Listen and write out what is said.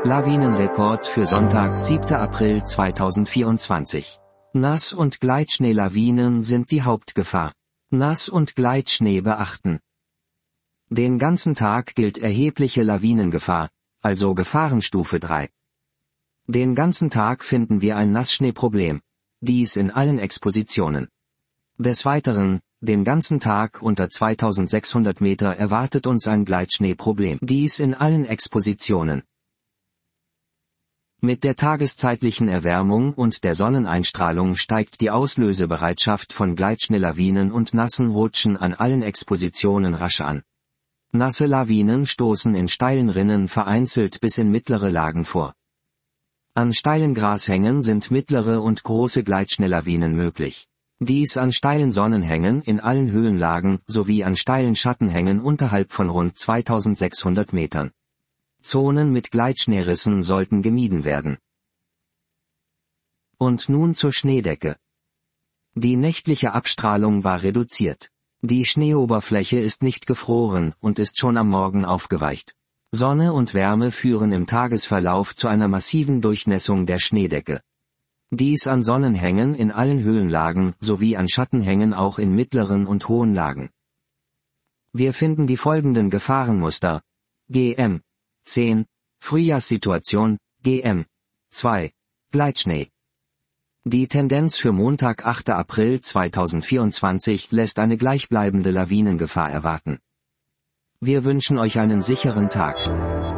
Lawinenreport für Sonntag, 7. April 2024. Nass- und Gleitschneelawinen sind die Hauptgefahr. Nass- und Gleitschnee beachten. Den ganzen Tag gilt erhebliche Lawinengefahr, also Gefahrenstufe 3. Den ganzen Tag finden wir ein Nassschneeproblem. Dies in allen Expositionen. Des Weiteren, den ganzen Tag unter 2600 Meter erwartet uns ein Gleitschneeproblem. Dies in allen Expositionen. Mit der tageszeitlichen Erwärmung und der Sonneneinstrahlung steigt die Auslösebereitschaft von Gleitschneelawinen und nassen Rutschen an allen Expositionen rasch an. Nasse Lawinen stoßen in steilen Rinnen vereinzelt bis in mittlere Lagen vor. An steilen Grashängen sind mittlere und große Gleitschneelawinen möglich. Dies an steilen Sonnenhängen in allen Höhenlagen sowie an steilen Schattenhängen unterhalb von rund 2600 Metern. Zonen mit Gleitschneerissen sollten gemieden werden. Und nun zur Schneedecke. Die nächtliche Abstrahlung war reduziert. Die Schneeoberfläche ist nicht gefroren und ist schon am Morgen aufgeweicht. Sonne und Wärme führen im Tagesverlauf zu einer massiven Durchnässung der Schneedecke. Dies an Sonnenhängen in allen Höhenlagen sowie an Schattenhängen auch in mittleren und hohen Lagen. Wir finden die folgenden Gefahrenmuster. GM 10. Frühjahrssituation, GM 2. Gleitschnee. Die Tendenz für Montag, 8. April 2024 lässt eine gleichbleibende Lawinengefahr erwarten. Wir wünschen euch einen sicheren Tag.